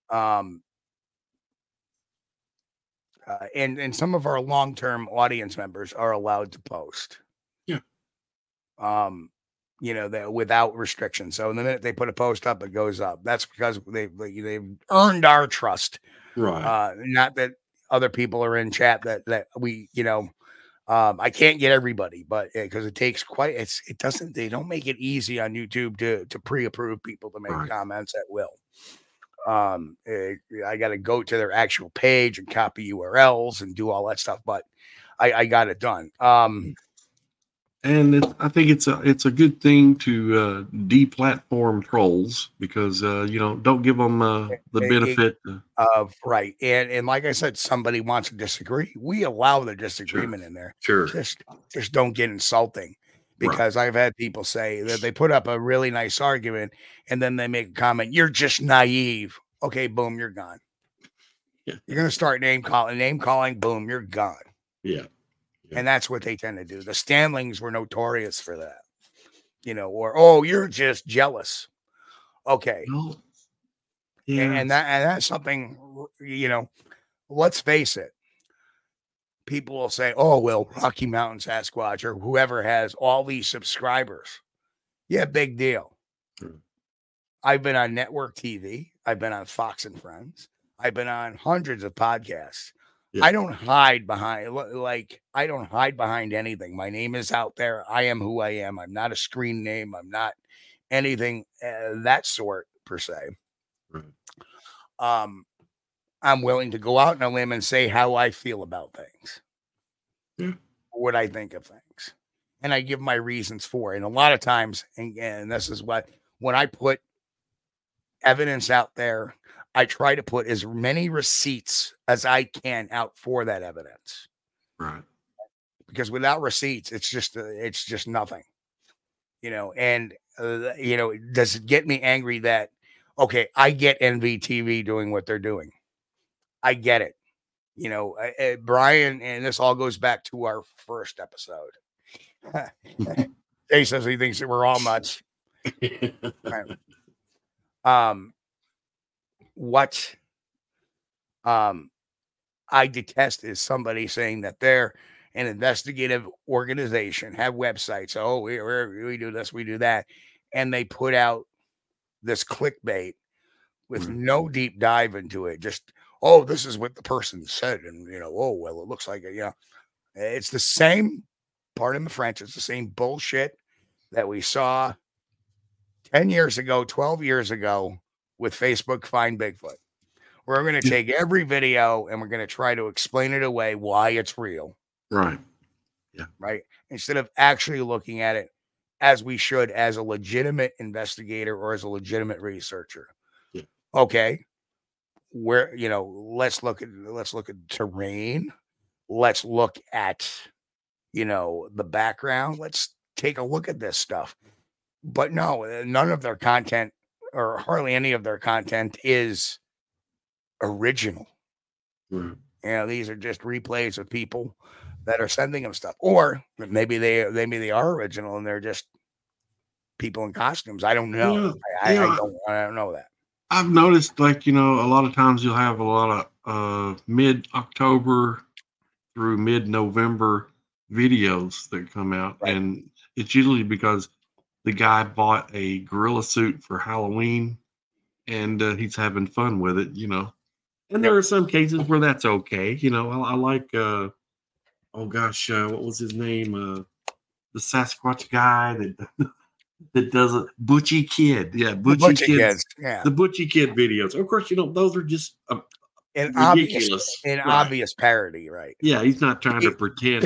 And some of our long-term audience members are allowed to post. Yeah. That without restrictions. So the minute they put a post up, it goes up. That's because they've earned our trust. Right. Not that other people are in chat that we, I can't get everybody, but because it takes they don't make it easy on YouTube to pre-approve people to make comments at will. I got to go to their actual page and copy URLs and do all that stuff, but I got it done. And I think it's a good thing to deplatform trolls because don't give them the benefit of right. And like I said, somebody wants to disagree. We allow the disagreement in there. Sure. Just don't get insulting. Because I've had people say that they put up a really nice argument and then they make a comment, "You're just naive." Okay, boom, you're gone. Yeah. You're going to start name calling, boom, you're gone. Yeah. And that's what they tend to do. The Stanlings were notorious for that, or, you're just jealous. Okay. Well, yeah. And that's something, let's face it. People will say, "Oh, well, Rocky Mountain Sasquatch or whoever has all these subscribers." Yeah, big deal. I've been on network TV. I've been on Fox and Friends. I've been on hundreds of podcasts. Yeah. I don't hide behind anything. My name is out there. I am who I am. I'm not a screen name. I'm not anything that sort per se. Right. I'm willing to go out on a limb and say how I feel about things. Yeah. What I think of things. And I give my reasons for it. And a lot of times, and this is what, when I put evidence out there, I try to put as many receipts as I can out for that evidence. Right. Because without receipts, it's just nothing, and, does it get me angry that, okay, I get NVTV doing what they're doing. I get it. Brian, and this all goes back to our first episode. Jay says he thinks that we're all nuts. What I detest is somebody saying that they're an investigative organization, have websites. Oh, we do this, we do that. And they put out this clickbait with no deep dive into it. Just, oh, this is what the person said. And, oh, well, it looks like it. It's the same, pardon the French, it's the same bullshit that we saw 10 years ago, 12 years ago with Facebook Find Bigfoot. We're going to take every video and we're going to try to explain it away why it's real. Right. Yeah. Right. Instead of actually looking at it as we should as a legitimate investigator or as a legitimate researcher. Yeah. Okay. Where, let's look at terrain. Let's look at, the background. Let's take a look at this stuff. But no, none of their content or hardly any of their content is original. These are just replays of people that are sending them stuff, or maybe they are original and they're just people in costumes. I don't know. I don't know that. I've noticed, a lot of times you'll have a lot of mid-October through mid-November videos that come out, right. And it's usually because the guy bought a gorilla suit for Halloween and he's having fun with it, And there are some cases where that's okay. I like, what was his name? The Sasquatch guy that does it. Butchie Kid. Yeah, Butchie Kids. Yeah. The Butchie Kid videos. Of course, those are just ridiculous. Obvious parody, right? Yeah, he's not trying to pretend.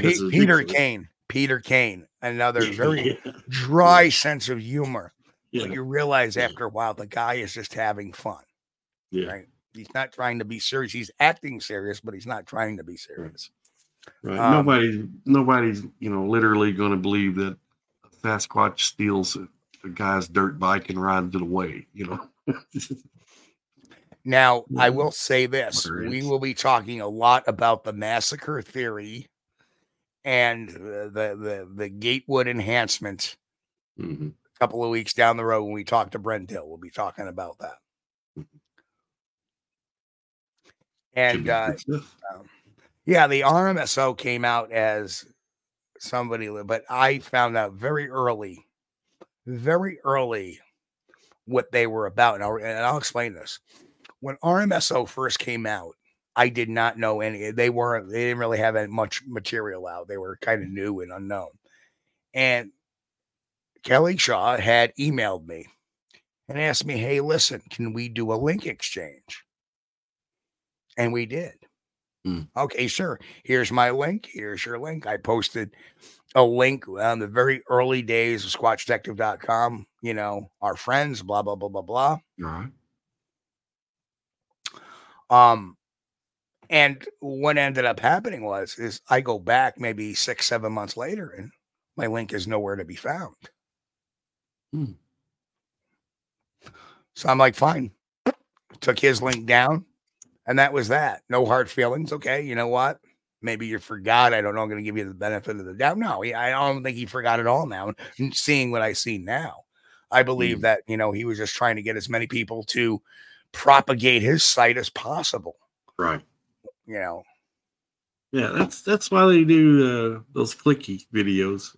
Peter Kane, another very dry sense of humor. Yeah. But you realize after a while the guy is just having fun. Yeah. Right? He's not trying to be serious. He's acting serious, but he's not trying to be serious. Right. Nobody's literally going to believe that a Sasquatch steals a guy's dirt bike and rides it away. Now, I will say this: we will be talking a lot about the massacre theory and the Gatewood enhancement. Mm-hmm. A couple of weeks down the road when we talk to Brent Hill, we'll be talking about that. And the RMSO came out as somebody, but I found out very early what they were about. And I'll explain this. When RMSO first came out, I did not know any. They didn't really have much material out. They were kind of new and unknown. And Kelly Shaw had emailed me and asked me, "Hey, listen, can we do a link exchange?" And we did. Okay, sure. Here's my link. Here's your link. I posted a link on the very early days of SquatchDetective.com. Our friends, blah, blah, blah, blah, blah. All right. And what ended up happening is I go back maybe 6-7 months later and my link is nowhere to be found. So I'm like, fine. Took his link down. And that was that. No hard feelings. Okay, you know what? Maybe you forgot. I don't know. I'm going to give you the benefit of the doubt. No, I don't think he forgot it all now. And seeing what I see now, I believe that, he was just trying to get as many people to propagate his site as possible. Right. Yeah, that's why they do those clicky videos.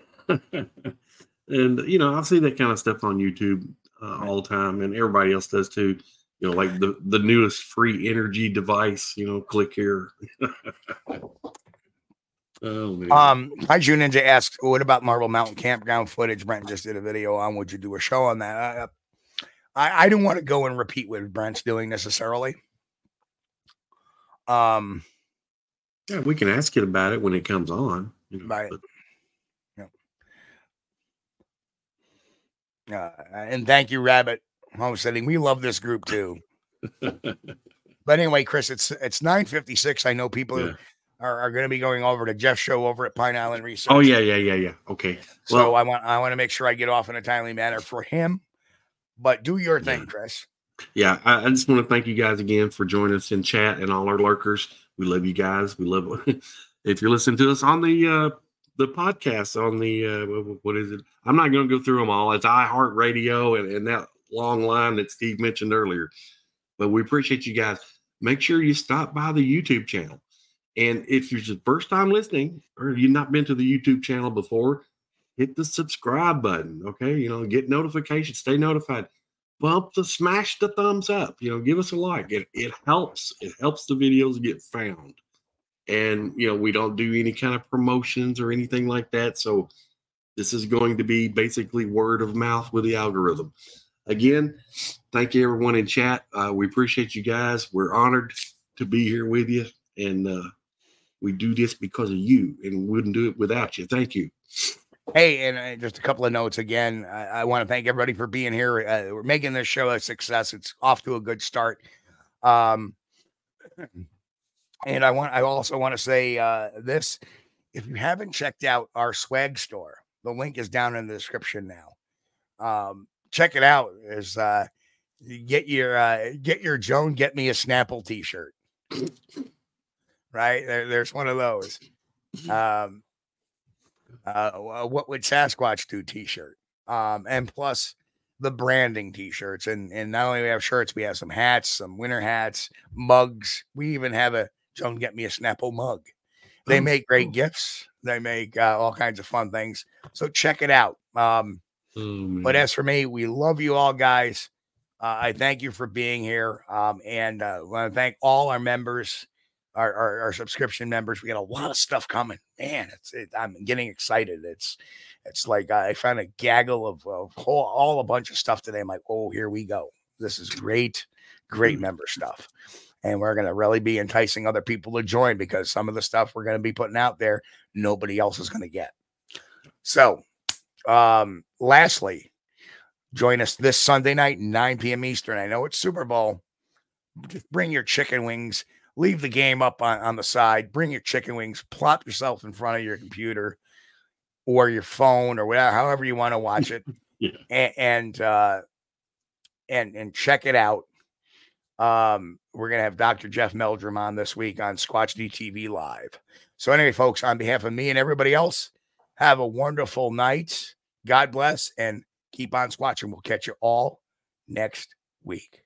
And, I see that kind of stuff on YouTube all the time, and everybody else does too. Like the newest free energy device, click here. Oh, man. Kaiju Ninja asks, what about Marble Mountain campground footage? Brent just did a video on. Would you do a show on that? I don't want to go and repeat what Brent's doing necessarily. Um, Yeah, we can ask it about it when it comes on. Right. And thank you, Rabbit Homesteading. We love this group too. But anyway, Chris, it's 9:56. I know people Yeah. are going to be going over to Jeff's show over at Pine Island Research. Oh yeah. Okay. So Well, I want to make sure I get off in a timely manner for him. But do your thing, Chris. Yeah, I just want to thank you guys again for joining us in chat and all our lurkers. We love you guys. We love if you're listening to us on the podcast on the what is it? I'm not going to go through them all. It's iHeartRadio and that long line that Steve mentioned earlier. But we appreciate you guys. Make sure you stop by the YouTube channel. And if you're the first time listening or you've not been to the YouTube channel before, hit the subscribe button. Okay, get notifications, stay notified. Smash the thumbs up. Give us a like. It helps. It helps the videos get found. And we don't do any kind of promotions or anything like that. So this is going to be basically word of mouth with the algorithm. Again, thank you everyone in chat. We appreciate you guys. We're honored to be here with you, and we do this because of you, and we wouldn't do it without you. Thank you. Hey, and just a couple of notes again. I want to thank everybody for being here. We're making this show a success. It's off to a good start. And I also want to say this: if you haven't checked out our swag store, the link is down in the description now. Check it out. Is get your Joan Get Me a Snapple t-shirt. Right there's one of those. What would Sasquatch do t-shirt, and plus the branding t-shirts, and not only we have shirts, we have some hats, some winter hats, mugs. We even have a Joan Get Me a Snapple mug. They make great gifts. They make all kinds of fun things. So check it out. But as for me, we love you all, guys. I thank you for being here. And I want to thank all our members, our subscription members. We got a lot of stuff coming, man. I'm getting excited. It's like I found a gaggle of all a bunch of stuff today. I'm like, oh, here we go. This is great member stuff. And we're going to really be enticing other people to join, because some of the stuff we're going to be putting out there, nobody else is going to get. So, lastly, join us this Sunday night, 9 p.m. Eastern. I know it's Super Bowl. Just bring your chicken wings. Leave the game up on the side. Bring your chicken wings. Plop yourself in front of your computer or your phone or whatever, however you want to watch it. Yeah. And check it out. We're going to have Dr. Jeff Meldrum on this week on Squatch DTV Live. So anyway, folks, on behalf of me and everybody else, have a wonderful night. God bless, and keep on squatching. We'll catch you all next week.